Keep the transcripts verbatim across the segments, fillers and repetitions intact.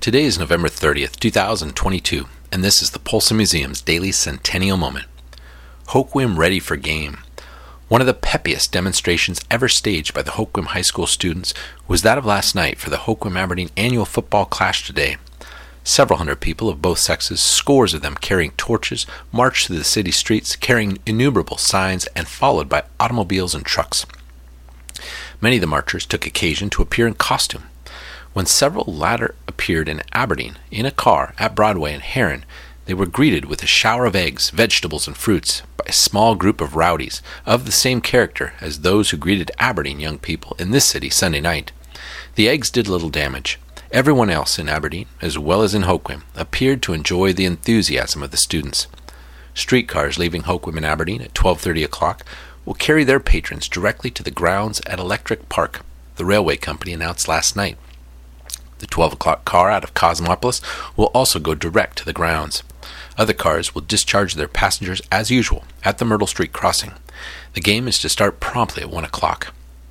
Today is November thirtieth, two thousand twenty-two, and this is the Polson Museum's Daily Centennial Moment. Hoquiam Ready for Game. One of the peppiest demonstrations ever staged by the Hoquiam High School students was that of last night for the Hoquiam Aberdeen annual football clash today. Several hundred people of both sexes, scores of them carrying torches, marched through the city streets, carrying innumerable signs, and followed by automobiles and trucks. Many of the marchers took occasion to appear in costume. When several latter appeared in Aberdeen, in a car, at Broadway and Heron, they were greeted with a shower of eggs, vegetables, and fruits by a small group of rowdies of the same character as those who greeted Aberdeen young people in this city Sunday night. The eggs did little damage. Everyone else in Aberdeen, as well as in Hoquiam, appeared to enjoy the enthusiasm of the students. Streetcars leaving Hoquiam and Aberdeen at twelve thirty o'clock will carry their patrons directly to the grounds at Electric Park, the railway company announced last night. The twelve o'clock car out of Cosmopolis will also go direct to the grounds. Other cars will discharge their passengers as usual at the Myrtle Street crossing. The game is to start promptly at one o'clock.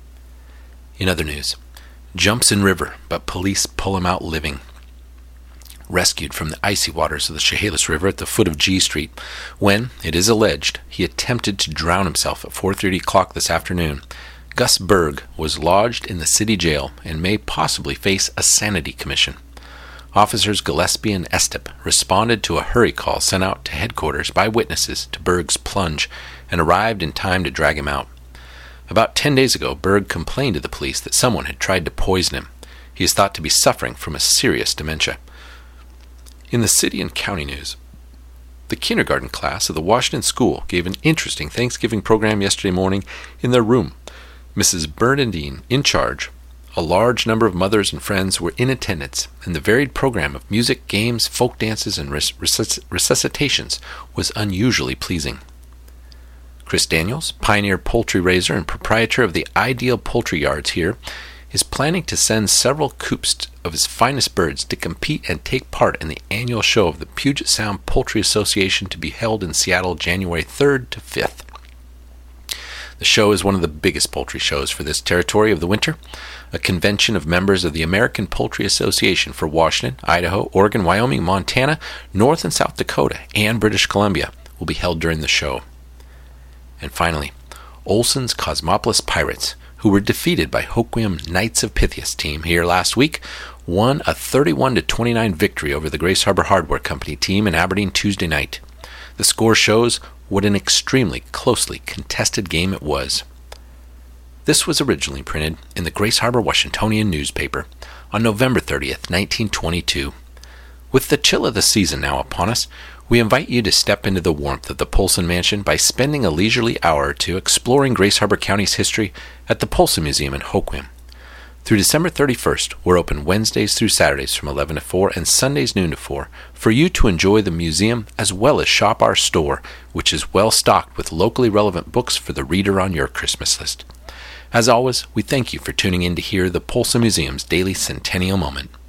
In other news, jumps in river, but police pull him out living. Rescued from the icy waters of the Chehalis River at the foot of G Street, when, it is alleged, he attempted to drown himself at four thirty o'clock this afternoon, Gus Berg was lodged in the city jail and may possibly face a sanity commission. Officers Gillespie and Estep responded to a hurry call sent out to headquarters by witnesses to Berg's plunge and arrived in time to drag him out. About ten days ago, Berg complained to the police that someone had tried to poison him. He is thought to be suffering from a serious dementia. In the city and county news, the kindergarten class of the Washington School gave an interesting Thanksgiving program yesterday morning in their room. Missus Bernadine in charge. A large number of mothers and friends were in attendance, and the varied program of music, games, folk dances, and res- resusc- resuscitations was unusually pleasing. Chris Daniels, pioneer poultry raiser and proprietor of the Ideal Poultry Yards here, is planning to send several coops of his finest birds to compete and take part in the annual show of the Puget Sound Poultry Association to be held in Seattle January third to fifth. The show is one of the biggest poultry shows for this territory of the winter. A convention of members of the American Poultry Association for Washington, Idaho, Oregon, Wyoming, Montana, North and South Dakota, and British Columbia will be held during the show. And finally, Olson's Cosmopolis Pirates, who were defeated by Hoquiam Knights of Pythias team here last week, won a thirty-one to twenty-nine victory over the Grace Harbor Hardware Company team in Aberdeen Tuesday night. The score shows what an extremely closely contested game it was. This was originally printed in the Grace Harbor Washingtonian newspaper on November thirtieth, nineteen twenty-two. With the chill of the season now upon us, we invite you to step into the warmth of the Polson Mansion by spending a leisurely hour or two exploring Grace Harbor County's history at the Polson Museum in Hoquiam. Through December thirty-first, we're open Wednesdays through Saturdays from eleven to four and Sundays noon to four for you to enjoy the museum as well as shop our store, which is well stocked with locally relevant books for the reader on your Christmas list. As always, we thank you for tuning in to hear the Polson Museum's Daily Centennial Moment.